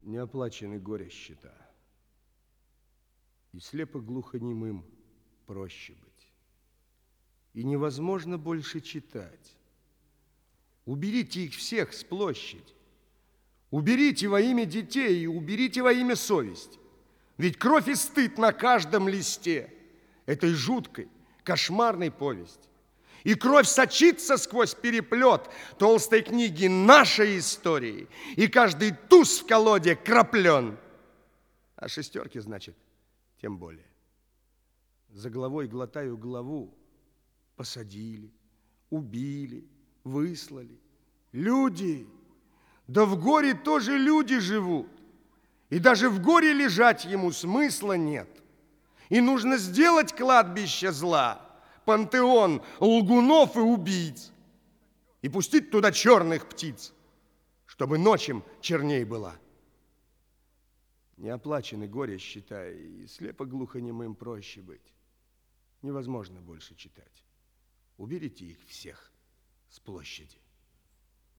Не оплачены горя счета, и слепо-глухонемым проще быть. И невозможно больше читать. Уберите их всех с площади. Уберите во имя детей и уберите во имя совести. Ведь кровь и стыд на каждом листе этой жуткой, кошмарной повести. И кровь сочится сквозь переплет толстой книги нашей истории, и каждый туз в колоде краплен. А шестерки, значит, тем более. За головой глотаю главу. Посадили, убили, выслали. Люди, да в горе тоже люди живут. И даже в горе лежать ему смысла нет. И нужно сделать кладбище зла, пантеон лгунов и убийц, и пустить туда черных птиц, чтобы ночь им черней была. Не оплачены горе, считай, и слепо-глухонемым проще быть. Невозможно больше читать. Уберите их всех с площади.